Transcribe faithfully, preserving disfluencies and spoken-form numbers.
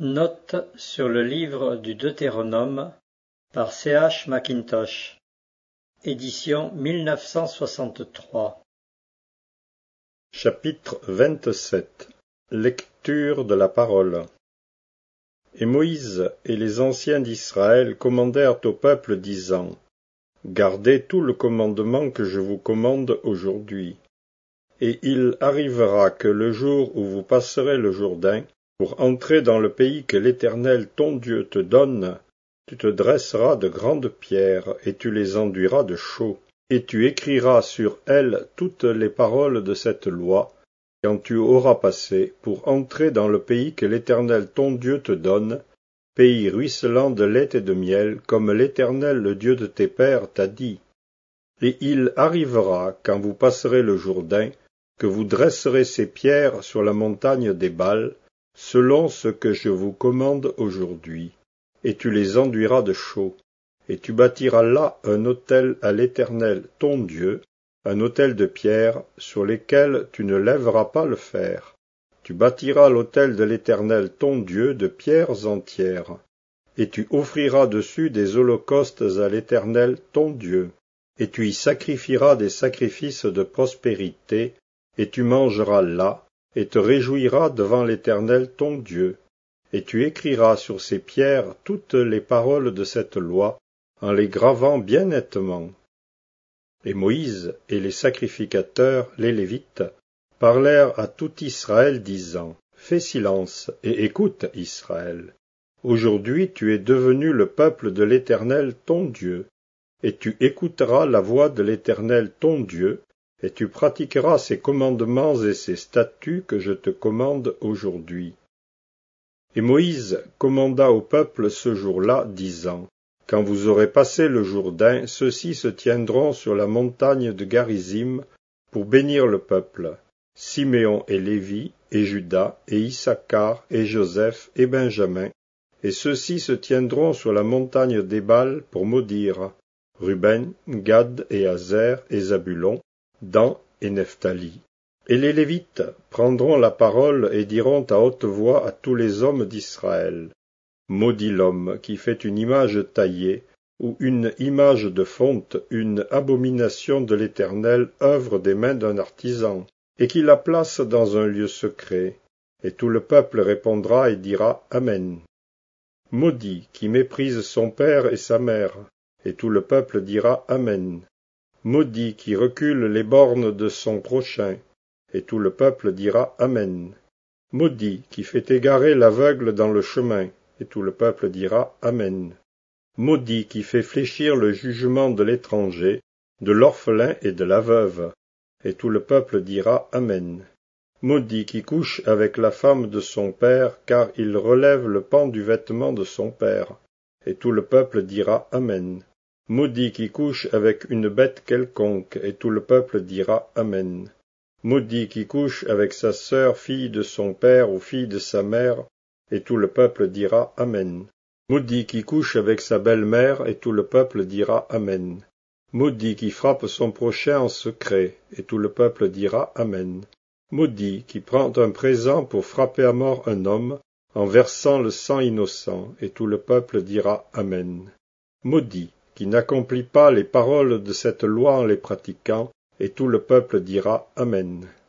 Note sur le livre du Deutéronome par C H Mackintosh, édition mille neuf cent soixante-trois. Chapitre vingt-sept. Lecture de la parole. Et Moïse et les anciens d'Israël commandèrent au peuple, disant : Gardez tout le commandement que je vous commande aujourd'hui. Et il arrivera que le jour où vous passerez le Jourdain, pour entrer dans le pays que l'Éternel ton Dieu te donne, tu te dresseras de grandes pierres, et tu les enduiras de chaux, et tu écriras sur elles toutes les paroles de cette loi, quand tu auras passé, pour entrer dans le pays que l'Éternel ton Dieu te donne, pays ruisselant de lait et de miel, comme l'Éternel le Dieu de tes pères t'a dit. Et il arrivera, quand vous passerez le Jourdain, que vous dresserez ces pierres sur la montagne d'Ébal, selon ce que je vous commande aujourd'hui, et tu les enduiras de chaux, et tu bâtiras là un autel à l'Éternel ton Dieu, un autel de pierre, sur lesquels tu ne lèveras pas le fer. Tu bâtiras l'autel de l'Éternel ton Dieu de pierres entières, et tu offriras dessus des holocaustes à l'Éternel ton Dieu, et tu y sacrifieras des sacrifices de prospérité, et tu mangeras là, et te réjouiras devant l'Éternel ton Dieu, et tu écriras sur ces pierres toutes les paroles de cette loi, en les gravant bien nettement. Et Moïse et les sacrificateurs, les Lévites, parlèrent à tout Israël, disant : Fais silence, et écoute, Israël. Aujourd'hui tu es devenu le peuple de l'Éternel ton Dieu, et tu écouteras la voix de l'Éternel ton Dieu, et tu pratiqueras ses commandements et ses statuts que je te commande aujourd'hui. Et Moïse commanda au peuple ce jour-là, disant : Quand vous aurez passé le Jourdain, ceux-ci se tiendront sur la montagne de Garizim pour bénir le peuple, Siméon et Lévi, et Juda, et Issachar, et Joseph, et Benjamin, et ceux-ci se tiendront sur la montagne d'Ébal pour maudire Ruben, Gad et Azer, et Zabulon, Dan et Nephtali. Et les Lévites prendront la parole et diront à haute voix à tous les hommes d'Israël : Maudit l'homme qui fait une image taillée, ou une image de fonte, une abomination de l'Éternel, œuvre des mains d'un artisan, et qui la place dans un lieu secret. Et tout le peuple répondra et dira Amen. Maudit qui méprise son père et sa mère, et tout le peuple dira Amen. Maudit qui recule les bornes de son prochain, et tout le peuple dira Amen. Maudit qui fait égarer l'aveugle dans le chemin, et tout le peuple dira Amen. Maudit qui fait fléchir le jugement de l'étranger, de l'orphelin et de la veuve, et tout le peuple dira Amen. Maudit qui couche avec la femme de son père, car il relève le pan du vêtement de son père, et tout le peuple dira Amen. Maudit qui couche avec une bête quelconque, et tout le peuple dira Amen. Maudit qui couche avec sa sœur, fille de son père ou fille de sa mère, et tout le peuple dira Amen. Maudit qui couche avec sa belle-mère, et tout le peuple dira Amen. Maudit qui frappe son prochain en secret, et tout le peuple dira Amen. Maudit qui prend un présent pour frapper à mort un homme, en versant le sang innocent, et tout le peuple dira Amen. Maudit qui n'accomplit pas les paroles de cette loi en les pratiquant, et tout le peuple dira Amen.